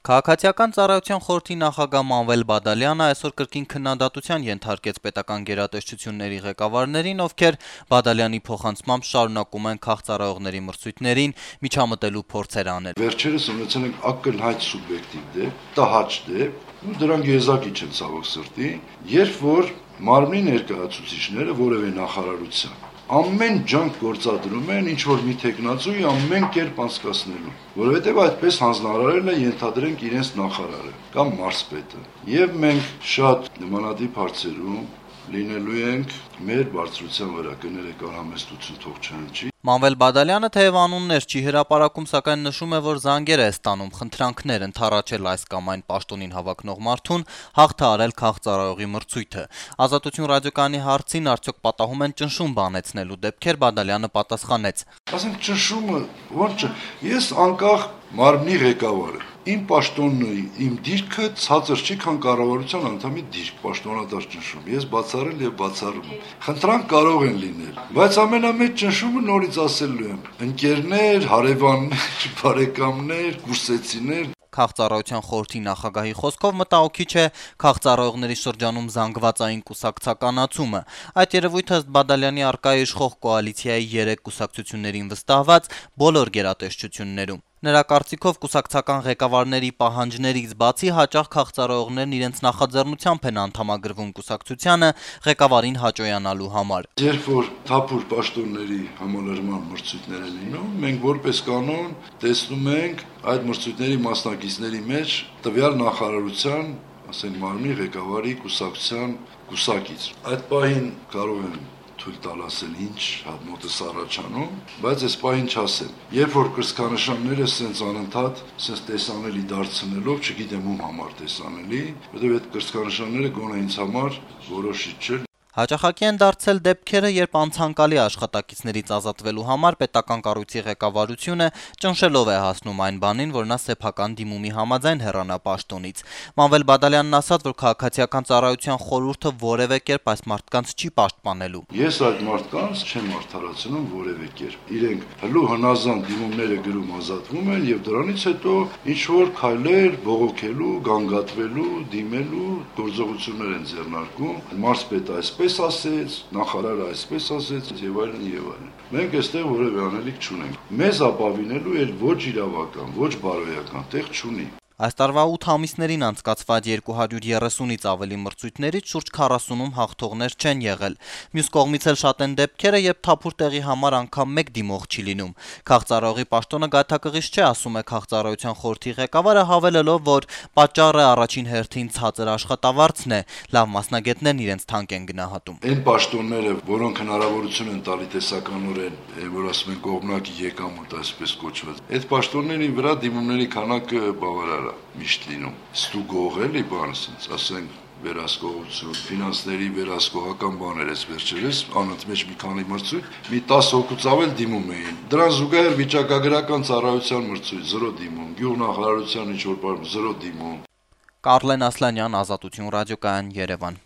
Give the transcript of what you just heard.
Քաղաքացիական ծառայության խորհրդի նախագահ Մանվել Բադալյանը այսօր կրկին քննադատության ենթարկեց պետական գերատեսչությունների ղեկավարներին, ովքեր Բադալյանի փոխանցմամբ շարունակում են քաղծառայողների մրցույթներին միջամտելու փորձեր անել։ Վերջերս ունեցել ենք ակնհայտ սուբյեկտիվ դեպք, տհաճ դեպք, ու դրանք եզակի չեն ցավոք սրտի, երբ որ մարմնի ներկայացուցիչները որևէ նախարարության ամեն ջանք գործադրում են ինչ-որ մի տեխնացուի ամեն կերպ անցկացնելու, որովհետև այդպես հանձնարարել է ենթադրենք իրենց նախարարը կամ մարզպետը։ Եվ մենք շատ նմանատիպ հարցերում լինելու ենք մեր բարձրության վրա, կներեք արհամեստություն թող չհնչի։ Մանվել Բադալյանը թեև անուններ չի հրապարակում, սակայն նշում է, որ զանգեր է ստանում, խնդրանքներ ընդառաջել այս կամ այն պաշտոնին հավակնող մարդուն հաղթահարել քաղծառայողի մրցույթը։ Ազատություն ռադիոկայանի հարցին արդյոք պատահում են ճնշում բանեցնելու դեպքեր, Բադալյանը պատասխանեց. Ասենք ճնշումը, ո՞ր ես անկախ մարմնի ղեկավարը, իմ պաշտոնն ու իմ դիրքը ցածր չի, քան կառավարության անդամի դիրք, պաշտոնատար ճնշում։ Ես բացառել եւ բացառում եմ։ Խնդրանք կարող են լինել, բայց ամենամեծ ճնշումը նորից ասելու եմ. ընկերներ, հարևաններ, բարեկամներ, կուրսեցիներ։ Քաղծառայության խորհրդի նախագահի խոսքով մտահոգիչ է քաղծառայողների շրջանում զանգվածային կուսակցականացումը։ Այդ երևույթը ըստ Բադալյանի առկա է իշխող կոալիցիայի 3 կուսակցություններին վստահված բոլոր գերատեսչություններում։ Նրա կարծիքով կուսակցական ղեկավարների պահանջներից բացի հաճախ քաղծառայողներն իրենց նախաձեռնությամբ են անդամագրվում կուսակցությանը ղեկավարին հաճոյանալու համար։ Երբ որ թափուր պաշտոնների համալրման մրցույթներ են լինում, մենք որպես կանոն տեսնում ենք այդ մրցույթների մասնակիցների մեջ տվյալ նախարարության, ասենք մարմնի ղեկավարի կուսակցության կուսակից։ Այդ պահին կարող են թույլ տալ ասել ինչ մոտս առաջանում, բայց այս պահին չասեմ։ Երբ որ կրծքանշանները սենց անընդհատ, սենց տեսանելի դարձնելով, չգիտեմ ում համար տեսանելի, որովհետև այդ կրծքանշանները գոնե ինձ համար որոշիչ չէ։ Հաճախակի են դարձել դեպքերը, երբ անցանկալի աշխատակիցներից ազատվելու համար պետական կառույցի ղեկավարությունը ճնշելով է հասնում այն բանին, որ նա սեփական դիմումի համաձայն հեռանա պաշտոնից։ Մանվել Բադալյանն ասաց, որ քաղաքացիական ծառայության խորհուրդը որևէ կերպ այս մարդկանց չի պաշտպանելու։ Ես այդ մարդկանց չեմ արդարացնում որևէ կերպ։ Իրենք հլու հնազանդ դիմումները գրում ազատվում են եւ դրանից հետո ինչ որ քայլեր բողոքելու, գանգատվելու, դիմելու գործողություններ են ձեռնարկում։ Մարզպետը այսպես ասեց, նախարարը այսպես ասեց եւ այլն եւ այլն։ Մենք այստեղ որևէ անելիք չունենք։ Մեզ ապավինելու էլ ոչ իրավական, ոչ բարոյական տեղ չունի։ Այս տարվա 8 ամիսներին անցկացված 230-ից ավելի մրցույթներից շուրջ 40-ում հաղթողներ չեն եղել։ Մյուս կողմից էլ շատ են դեպքերը, երբ թափուր տեղի համար անգամ մեկ դիմող չի լինում։ Քաղծառայողի պաշտոնը գայթակղիչ չէ, ասում է քաղծառայության խորհրդի ղեկավարը, հավելելով, որ պատճառը առաջին հերթին ցածր աշխատավարձն է, լավ մասնագետներն իրենց թանկ են գնահատում։ Այն պաշտոնները, որոնք հնարավորություն են տալի տեսականորեն, որ ասում են կողմնակի եկամուտ, այսպես կոչված, այդ պաշտոնների վրա դիմումների քանակը բավարար միշտ լինում։ Ստուգող էլի բան, ասենք վերահսկողություն, ֆինանսների վերահսկողական բաներ էս վերջերս, անընդմեջ մի քանի մրցույթ, մի 10 հոգուց ավել դիմում էին։ Դրան զուգահեռ վիճակագրական ծառայության մրցույթ 0 դիմում, գյուղնախարարության ինչ-որ բան 0 դիմում։ Կարլեն Ասլանյան, Ազատություն ռադիոկայան, Երևան։